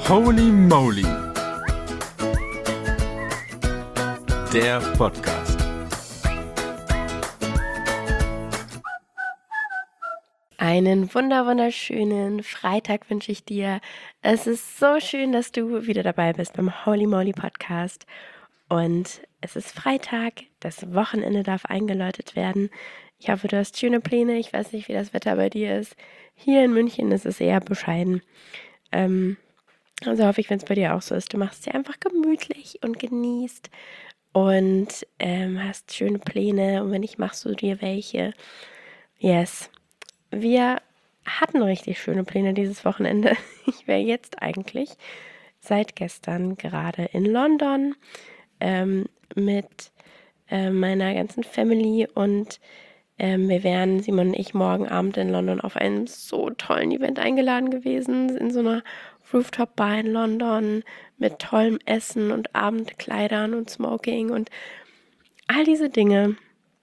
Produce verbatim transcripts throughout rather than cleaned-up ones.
Holy Moly, der Podcast. Einen wunder wunderschönen Freitag wünsche ich dir. Es ist so schön, dass du wieder dabei bist beim Holy Moly Podcast. Und es ist Freitag, das Wochenende darf eingeläutet werden. Ich hoffe, du hast schöne Pläne. Ich weiß nicht, wie das Wetter bei dir ist. Hier in München ist es eher bescheiden. Ähm, also hoffe ich, wenn es bei dir auch so ist. Du machst es dir einfach gemütlich und genießt und ähm, hast schöne Pläne. Und wenn nicht, machst du dir welche. Yes. Wir hatten richtig schöne Pläne dieses Wochenende. Ich wäre jetzt eigentlich seit gestern gerade in London ähm, mit äh, meiner ganzen Family und ähm, wir wären, Simon und ich, morgen Abend in London auf einem so tollen Event eingeladen gewesen, in so einer Rooftop-Bar in London mit tollem Essen und Abendkleidern und Smoking und all diese Dinge.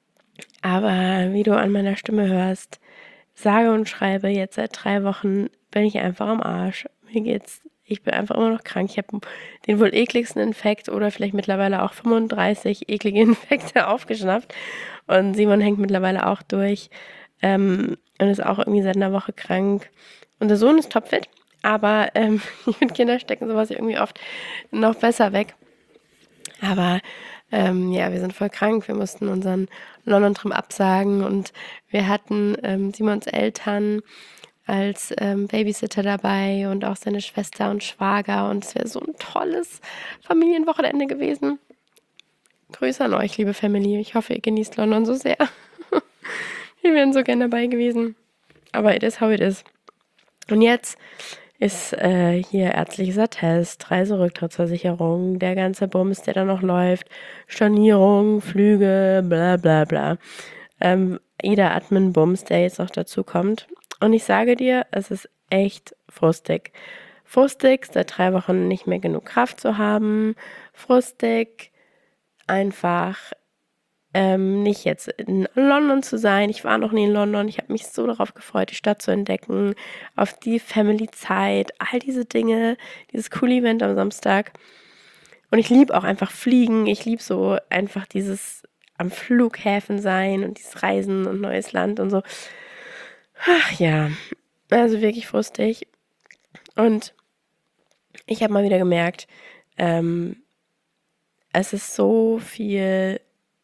Aber wie du an meiner Stimme hörst, sage und schreibe, jetzt seit drei Wochen bin ich einfach am Arsch. Mir geht's, ich bin einfach immer noch krank. Ich habe den wohl ekligsten Infekt oder vielleicht mittlerweile auch fünfunddreißig eklige Infekte aufgeschnappt. Und Simon hängt mittlerweile auch durch ähm, und ist auch irgendwie seit einer Woche krank. Unser Sohn ist topfit, aber ähm, mit Kindern stecken sowas irgendwie oft noch besser weg. Aber ähm, ja, wir sind voll krank. Wir mussten unseren London-Trip absagen und wir hatten ähm, Simons Eltern als ähm, Babysitter dabei und auch seine Schwester und Schwager und es wäre so ein tolles Familienwochenende gewesen. Grüße an euch, liebe Family. Ich hoffe, ihr genießt London so sehr. Wir wären so gerne dabei gewesen. Aber it is how it is. Und jetzt ist äh, hier ärztliches Attest, Reiserücktrittsversicherung, der ganze Bums, der da noch läuft, Stornierung, Flüge, bla bla bla. Ähm, jeder Admin-Bums, der jetzt noch dazu kommt. Und ich sage dir, es ist echt frustig. Frustig, seit drei Wochen nicht mehr genug Kraft zu haben. Frustig, einfach ähm, nicht jetzt in London zu sein. Ich war noch nie in London. Ich habe mich so darauf gefreut, die Stadt zu entdecken, auf die Family-Zeit, all diese Dinge, dieses coole Event am Samstag. Und ich liebe auch einfach Fliegen. Ich liebe so einfach dieses am Flughäfen sein und dieses Reisen und neues Land und so. Ach ja, also wirklich frustig. Und ich habe mal wieder gemerkt, ähm, es ist so viel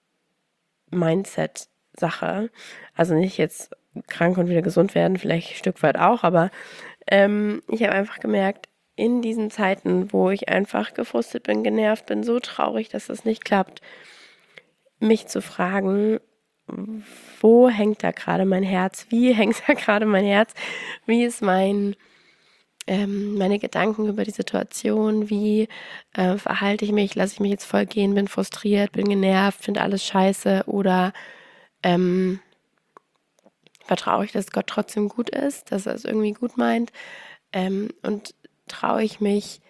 Mindset-Sache. Also nicht jetzt krank und wieder gesund werden, vielleicht ein Stück weit auch, aber ähm, ich habe einfach gemerkt, in diesen Zeiten, wo ich einfach gefrustet bin, genervt bin, so traurig, dass das nicht klappt, mich zu fragen, wo hängt da gerade mein Herz? Wie hängt da gerade mein Herz? Wie ist mein ähm, meine Gedanken über die Situation? Wie äh, verhalte ich mich? Lasse ich mich jetzt voll gehen? Bin frustriert? Bin genervt? Finde alles scheiße? Oder ähm, vertraue ich, dass Gott trotzdem gut ist? Dass er es irgendwie gut meint? Ähm, und traue ich mich,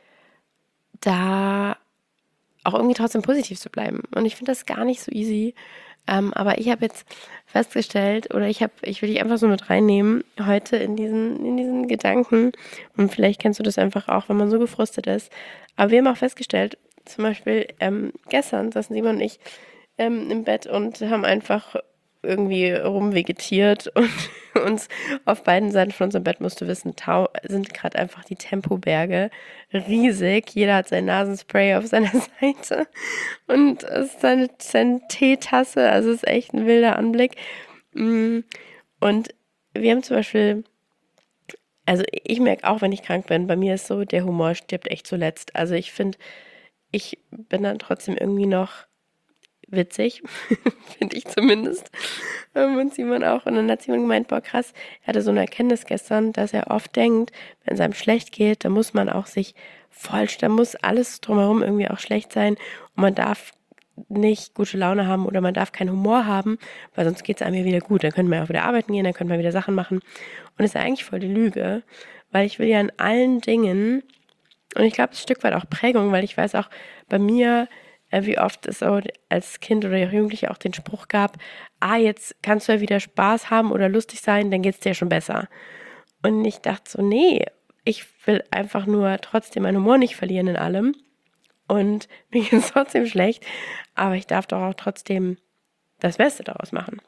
da auch irgendwie trotzdem positiv zu bleiben? Und ich finde das gar nicht so easy. Ähm, aber ich habe jetzt festgestellt, oder ich habe, ich will dich einfach so mit reinnehmen, heute in diesen, in diesen Gedanken. Und vielleicht kennst du das einfach auch, wenn man so gefrustet ist. Aber wir haben auch festgestellt, zum Beispiel ähm, gestern saßen Simon und ich ähm, im Bett und haben einfach irgendwie rumvegetiert und uns auf beiden Seiten von unserem Bett, musst du wissen, tau- sind gerade einfach die Tempoberge riesig. Jeder hat sein Nasenspray auf seiner Seite und es ist seine, seine Teetasse, also es ist echt ein wilder Anblick. Und wir haben zum Beispiel, also ich merke auch, wenn ich krank bin, bei mir ist so, der Humor stirbt echt zuletzt. Also ich finde, ich bin dann trotzdem irgendwie noch witzig, finde ich zumindest. Und Simon auch. Und dann hat Simon gemeint, boah krass, er hatte so eine Erkenntnis gestern, dass er oft denkt, wenn es einem schlecht geht, dann muss man auch sich voll, da muss alles drumherum irgendwie auch schlecht sein und man darf nicht gute Laune haben oder man darf keinen Humor haben, weil sonst geht es einem ja wieder gut. Dann können wir auch wieder arbeiten gehen, dann können wir wieder Sachen machen. Und das ist ja eigentlich voll die Lüge, weil ich will ja in allen Dingen, und ich glaube, es ist ein Stück weit auch Prägung, weil ich weiß auch bei mir, äh, wie oft es so als Kind oder Jugendliche auch den Spruch gab, ah, jetzt kannst du ja wieder Spaß haben oder lustig sein, dann geht es dir ja schon besser. Und ich dachte so, nee, ich will einfach nur trotzdem meinen Humor nicht verlieren in allem und mir geht es trotzdem schlecht, aber ich darf doch auch trotzdem das Beste daraus machen.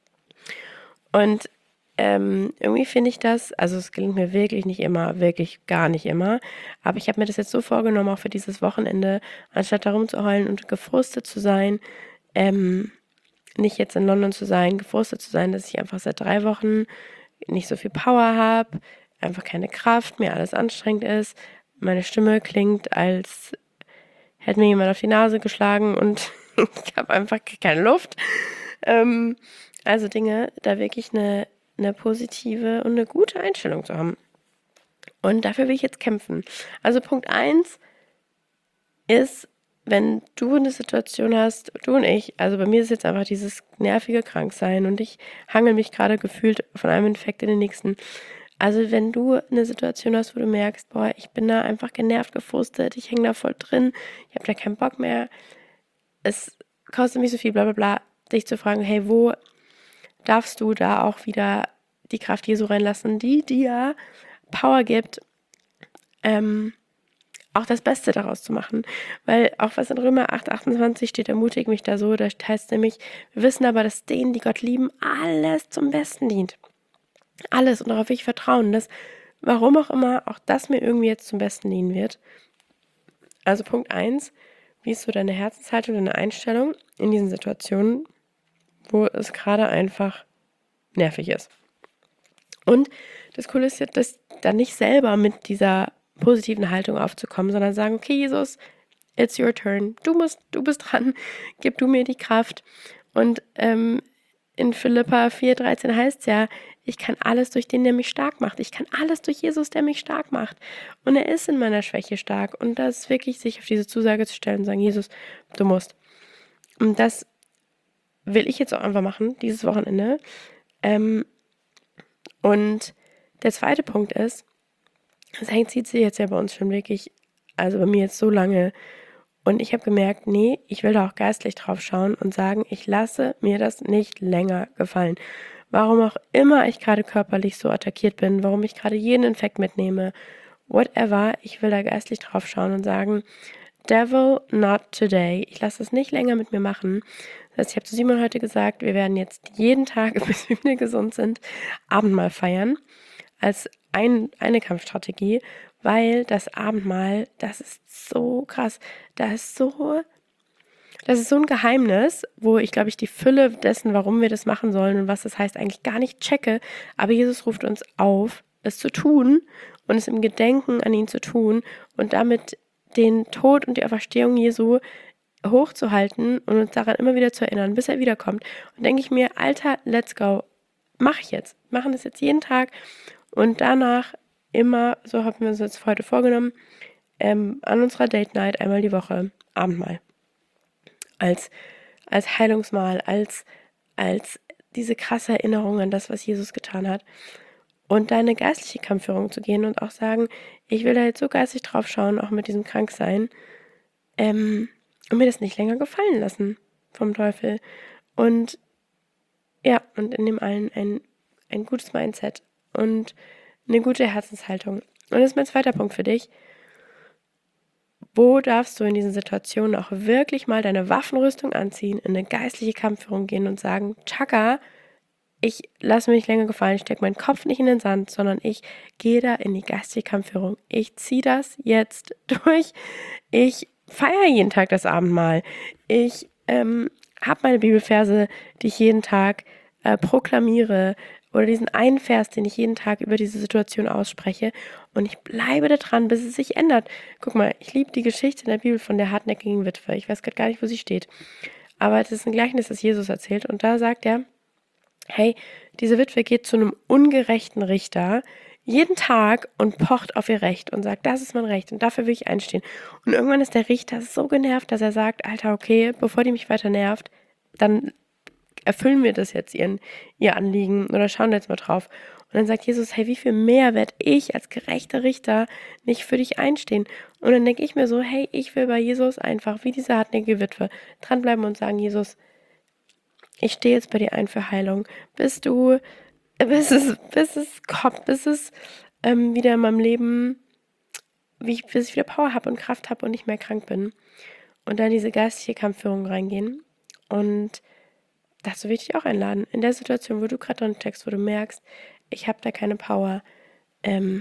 Und ähm, irgendwie finde ich das, also es gelingt mir wirklich nicht immer, wirklich gar nicht immer, aber ich habe mir das jetzt so vorgenommen, auch für dieses Wochenende, anstatt da rumzuheulen und gefrustet zu sein, ähm, nicht jetzt in London zu sein, gefrustet zu sein, dass ich einfach seit drei Wochen nicht so viel Power habe, einfach keine Kraft, mir alles anstrengend ist, meine Stimme klingt, als hätte mir jemand auf die Nase geschlagen und ich habe einfach keine Luft. Ähm, also Dinge, da wirklich eine, eine positive und eine gute Einstellung zu haben. Und dafür will ich jetzt kämpfen. Also Punkt eins ist, wenn du eine Situation hast, du und ich, also bei mir ist jetzt einfach dieses nervige Kranksein und ich hangel mich gerade gefühlt von einem Infekt in den nächsten. Also wenn du eine Situation hast, wo du merkst, boah, ich bin da einfach genervt, gefrustet, ich hänge da voll drin, ich habe da keinen Bock mehr, es kostet mich so viel, bla bla bla, dich zu fragen, hey, wo darfst du da auch wieder die Kraft Jesu reinlassen, die dir Power gibt, ähm, auch das Beste daraus zu machen. Weil auch was in Römer acht achtundzwanzig steht, ermutigt mich da so, da heißt nämlich, wir wissen aber, dass denen, die Gott lieben, alles zum Besten dient. Alles, und darauf will ich vertrauen, dass, warum auch immer, auch das mir irgendwie jetzt zum Besten dienen wird. Also Punkt eins, wie ist so deine Herzenshaltung, deine Einstellung in diesen Situationen, wo es gerade einfach nervig ist. Und das Coole ist jetzt, dass dann nicht selber mit dieser positiven Haltung aufzukommen, sondern sagen, okay, Jesus, it's your turn. Du musst, du bist dran, gib du mir die Kraft. Und ähm, in Philipper vier dreizehn heißt es ja, ich kann alles durch den, der mich stark macht. Ich kann alles durch Jesus, der mich stark macht. Und er ist in meiner Schwäche stark. Und das ist wirklich, sich auf diese Zusage zu stellen und sagen, Jesus, du musst. Und das will ich jetzt auch einfach machen, dieses Wochenende. Ähm, und der zweite Punkt ist, das hängt, zieht sich jetzt ja bei uns schon wirklich, also bei mir jetzt so lange. Und ich habe gemerkt, nee, ich will da auch geistlich drauf schauen und sagen, ich lasse mir das nicht länger gefallen. Warum auch immer ich gerade körperlich so attackiert bin, warum ich gerade jeden Infekt mitnehme, whatever, ich will da geistlich drauf schauen und sagen, Devil, not today. Ich lasse es nicht länger mit mir machen. Das heißt, ich habe zu Simon heute gesagt, wir werden jetzt jeden Tag, bis wir wieder gesund sind, Abendmahl feiern. Als ein, eine Kampfstrategie, weil das Abendmahl, das ist so krass. Das ist so, das ist so ein Geheimnis, wo ich, glaube ich, die Fülle dessen, warum wir das machen sollen und was das heißt, eigentlich gar nicht checke. Aber Jesus ruft uns auf, es zu tun und es im Gedenken an ihn zu tun und damit den Tod und die Auferstehung Jesu hochzuhalten und uns daran immer wieder zu erinnern, bis er wiederkommt. Und denke ich mir, Alter, let's go. Mache ich jetzt. Machen das jetzt jeden Tag und danach immer, so haben wir uns jetzt heute vorgenommen, ähm, an unserer Date Night einmal die Woche Abendmahl. Als, als Heilungsmahl, als, als diese krasse Erinnerung an das, was Jesus getan hat. Und da in eine geistliche Kampfführung zu gehen und auch sagen, ich will da jetzt so geistig drauf schauen, auch mit diesem Kranksein, ähm, und mir das nicht länger gefallen lassen vom Teufel. Und ja, und in dem allen ein, ein gutes Mindset und eine gute Herzenshaltung. Und das ist mein zweiter Punkt für dich. Wo darfst du in diesen Situationen auch wirklich mal deine Waffenrüstung anziehen, in eine geistliche Kampfführung gehen und sagen, Chaka, ich lasse mir nicht länger gefallen, ich stecke meinen Kopf nicht in den Sand, sondern ich gehe da in die geistige Kampfführung. Ich ziehe das jetzt durch. Ich feiere jeden Tag das Abendmahl. Ich ähm, habe meine Bibelverse, die ich jeden Tag äh, proklamiere, oder diesen einen Vers, den ich jeden Tag über diese Situation ausspreche, und ich bleibe da dran, bis es sich ändert. Guck mal, ich liebe die Geschichte in der Bibel von der hartnäckigen Witwe. Ich weiß gerade gar nicht, wo sie steht. Aber es ist ein Gleichnis, das Jesus erzählt. Und da sagt er, hey, diese Witwe geht zu einem ungerechten Richter jeden Tag und pocht auf ihr Recht und sagt, das ist mein Recht und dafür will ich einstehen. Und irgendwann ist der Richter so genervt, dass er sagt, Alter, okay, bevor die mich weiter nervt, dann erfüllen wir das jetzt, ihren, ihr Anliegen, oder schauen wir jetzt mal drauf. Und dann sagt Jesus, hey, wie viel mehr werde ich als gerechter Richter nicht für dich einstehen? Und dann denke ich mir so, hey, ich will bei Jesus einfach, wie diese hartnäckige Witwe, dranbleiben und sagen, Jesus, ich stehe jetzt bei dir ein für Heilung, bis du, bis es, bis es kommt, bis es ähm, wieder in meinem Leben, wie ich, bis ich wieder Power habe und Kraft habe und nicht mehr krank bin. Und dann diese geistige Kampfführung reingehen. Und dazu will ich dich auch einladen. In der Situation, wo du gerade drin steckst, wo du merkst, ich habe da keine Power, ähm,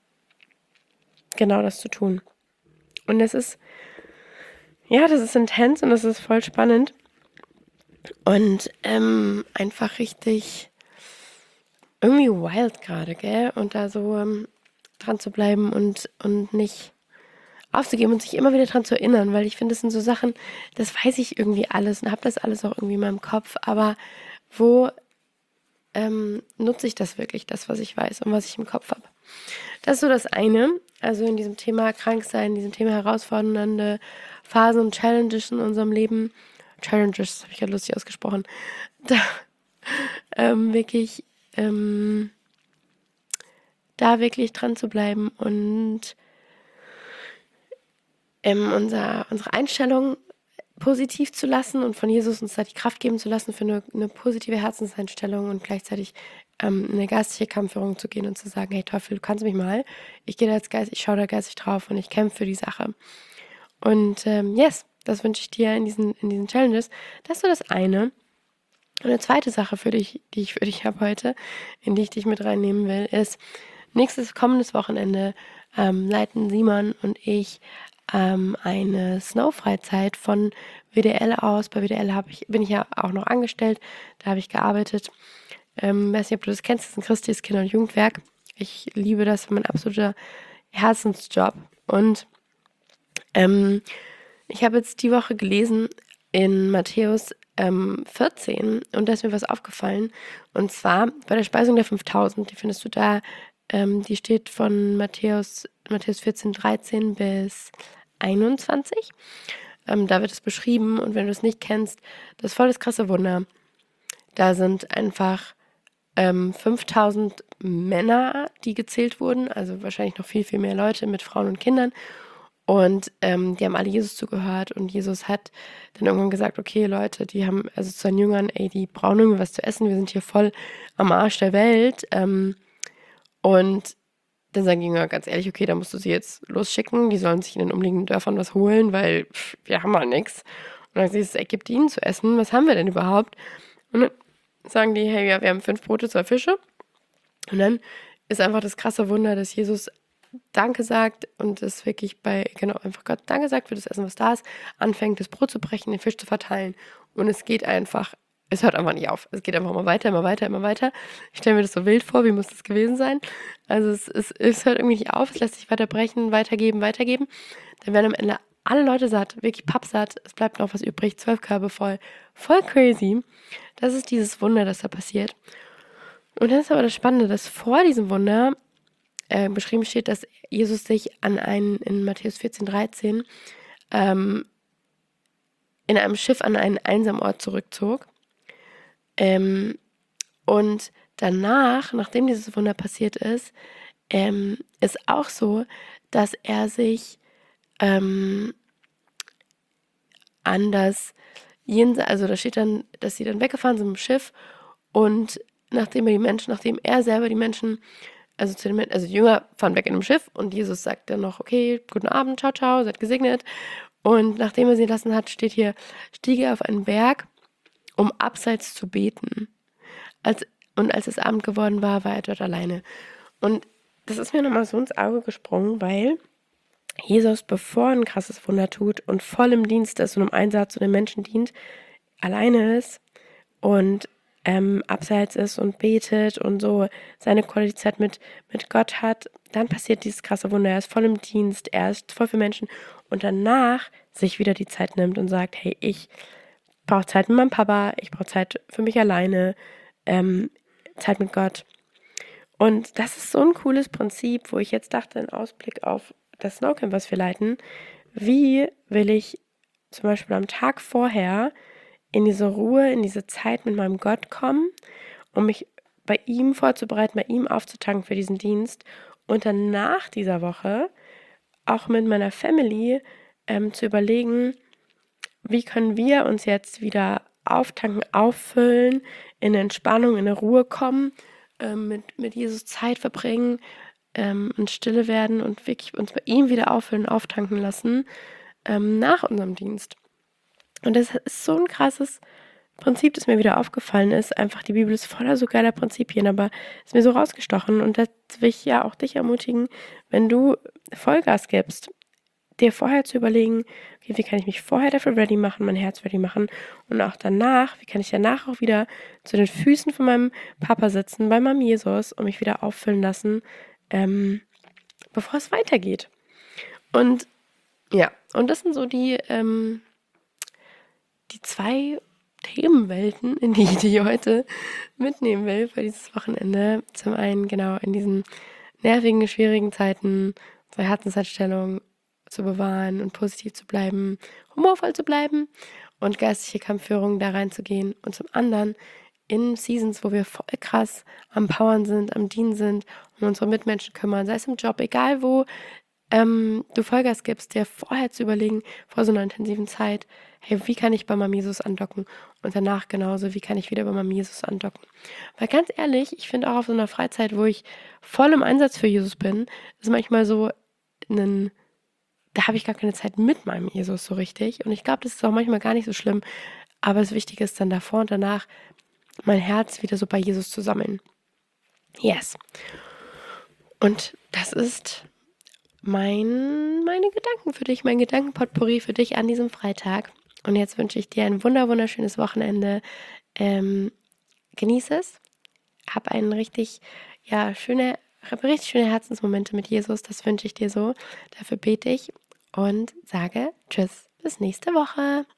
genau das zu tun. Und das ist, ja, das ist intens und das ist voll spannend. Und ähm, einfach richtig irgendwie wild gerade, gell? Und da so ähm, dran zu bleiben und, und nicht aufzugeben und sich immer wieder dran zu erinnern, weil ich finde, das sind so Sachen, das weiß ich irgendwie alles und habe das alles auch irgendwie in meinem Kopf, aber wo ähm, nutze ich das wirklich, das, was ich weiß und was ich im Kopf habe? Das ist so das eine, also in diesem Thema Kranksein, in diesem Thema herausfordernde Phasen und Challenges in unserem Leben, Challenges, habe ich gerade lustig ausgesprochen, da ähm, wirklich, ähm, da wirklich dran zu bleiben und ähm, unser, unsere Einstellung positiv zu lassen und von Jesus uns da die Kraft geben zu lassen für eine, eine positive Herzenseinstellung und gleichzeitig ähm, in eine geistliche Kampfführung zu gehen und zu sagen, hey Teufel, du kannst mich mal, ich gehe da jetzt geist, ich schaue da geistig drauf und ich kämpfe für die Sache. Und ähm, yes, das wünsche ich dir in diesen, in diesen Challenges. Das ist so das eine. Und eine zweite Sache für dich, die ich für dich habe heute, in die ich dich mit reinnehmen will, ist, nächstes kommendes Wochenende ähm, leiten Simon und ich ähm, eine Snow-Freizeit von W D L aus. Bei W D L hab ich, bin ich ja auch noch angestellt, da habe ich gearbeitet. Ähm, weiß nicht, ob du das kennst, das ist ein christliches Kinder- und Jugendwerk. Ich liebe das, mein absoluter Herzensjob. Und ähm, ich habe jetzt die Woche gelesen in Matthäus ähm, vierzehn und da ist mir was aufgefallen. Und zwar bei der Speisung der fünftausend, die findest du da, ähm, die steht von Matthäus, Matthäus vierzehn, dreizehn bis einundzwanzig. Ähm, da wird es beschrieben und wenn du es nicht kennst, das ist voll das krasse Wunder. Da sind einfach ähm, fünftausend Männer, die gezählt wurden, also wahrscheinlich noch viel, viel mehr Leute mit Frauen und Kindern. Und ähm, die haben alle Jesus zugehört und Jesus hat dann irgendwann gesagt, okay Leute, die haben, also zu seinen Jüngern, ey, die brauchen irgendwie was zu essen, wir sind hier voll am Arsch der Welt. Ähm, und dann sagen die Jünger ganz ehrlich, okay, da musst du sie jetzt losschicken, die sollen sich in den umliegenden Dörfern was holen, weil pff, wir haben mal nichts. Und dann sagt Jesus, ey, gebt ihnen zu essen, was haben wir denn überhaupt? Und dann sagen die, hey, ja, wir haben fünf Brote, zwei Fische. Und dann ist einfach das krasse Wunder, dass Jesus Danke sagt und es wirklich bei, genau, einfach Gott Danke sagt für das Essen, was da ist, anfängt, das Brot zu brechen, den Fisch zu verteilen und es geht einfach, es hört einfach nicht auf. Es geht einfach immer weiter, immer weiter, immer weiter. Ich stelle mir das so wild vor, wie muss das gewesen sein? Also es, es, es hört irgendwie nicht auf, es lässt sich weiter brechen, weitergeben, weitergeben. Dann werden am Ende alle Leute satt, wirklich pappsatt, es bleibt noch was übrig, zwölf Körbe voll. Voll crazy. Das ist dieses Wunder, das da passiert. Und dann ist aber das Spannende, dass vor diesem Wunder äh, beschrieben steht, dass Jesus sich an einen, in Matthäus vierzehn, dreizehn, ähm, in einem Schiff an einen einsamen Ort zurückzog. Ähm, und danach, nachdem dieses Wunder passiert ist, ähm, ist auch so, dass er sich ähm, an das Jenseits, also da steht dann, dass sie dann weggefahren sind mit dem Schiff und nachdem er die Menschen, nachdem er selber die Menschen Also zu den, also die Jünger fahren weg in einem Schiff und Jesus sagt dann noch, okay, guten Abend, ciao, ciao, seid gesegnet. Und nachdem er sie entlassen hat, steht hier, stieg er auf einen Berg, um abseits zu beten. Als, und als es Abend geworden war, war er dort alleine. Und das ist mir nochmal so ins Auge gesprungen, weil Jesus, bevor er ein krasses Wunder tut und voll im Dienst ist und im Einsatz und den Menschen dient, alleine ist und ähm, abseits ist und betet und so seine Qualität mit, mit Gott hat, dann passiert dieses krasse Wunder. Er ist voll im Dienst, er ist voll für Menschen und danach sich wieder die Zeit nimmt und sagt, hey, ich brauche Zeit mit meinem Papa, ich brauche Zeit für mich alleine, ähm, Zeit mit Gott. Und das ist so ein cooles Prinzip, wo ich jetzt dachte, in Ausblick auf das Snowcamp, was wir leiten, wie will ich zum Beispiel am Tag vorher in diese Ruhe, in diese Zeit mit meinem Gott kommen, um mich bei ihm vorzubereiten, bei ihm aufzutanken für diesen Dienst und dann nach dieser Woche auch mit meiner Family ähm, zu überlegen, wie können wir uns jetzt wieder auftanken, auffüllen, in Entspannung, in eine Ruhe kommen, ähm, mit, mit Jesus Zeit verbringen, ähm, in Stille werden und wirklich uns bei ihm wieder auffüllen, auftanken lassen ähm, nach unserem Dienst. Und das ist so ein krasses Prinzip, das mir wieder aufgefallen ist. Einfach, die Bibel ist voller so geiler Prinzipien, aber ist mir so rausgestochen. Und das will ich ja auch dich ermutigen, wenn du Vollgas gibst, dir vorher zu überlegen, okay, wie kann ich mich vorher dafür ready machen, mein Herz ready machen und auch danach, wie kann ich danach auch wieder zu den Füßen von meinem Papa sitzen, bei meinem Jesus und mich wieder auffüllen lassen, ähm, bevor es weitergeht. Und ja, und das sind so die, ähm, die zwei Themenwelten, in die ich dich heute mitnehmen will für dieses Wochenende. Zum einen, genau, in diesen nervigen, schwierigen Zeiten unsere Herzenseinstellung zu bewahren und positiv zu bleiben, humorvoll zu bleiben und geistliche Kampfführung da reinzugehen. Und zum anderen in Seasons, wo wir voll krass am Powern sind, am Dienen sind, um unsere Mitmenschen kümmern, sei es im Job, egal wo, ähm, du Vollgas gibst, dir vorher zu überlegen, vor so einer intensiven Zeit, hey, wie kann ich bei Mama Jesus andocken? Und danach genauso, wie kann ich wieder bei Mama Jesus andocken? Weil ganz ehrlich, ich finde auch auf so einer Freizeit, wo ich voll im Einsatz für Jesus bin, ist manchmal so ein, da habe ich gar keine Zeit mit meinem Jesus so richtig. Und ich glaube, das ist auch manchmal gar nicht so schlimm. Aber das Wichtige ist dann davor und danach, mein Herz wieder so bei Jesus zu sammeln. Yes. Und das ist mein, meine Gedanken für dich, mein Gedankenpotpourri für dich an diesem Freitag. Und jetzt wünsche ich dir ein wunder wunderschönes Wochenende. Ähm, genieße es. Hab einen richtig, ja, schöne, hab richtig schöne Herzensmomente mit Jesus. Das wünsche ich dir so. Dafür bete ich und sage Tschüss, bis nächste Woche.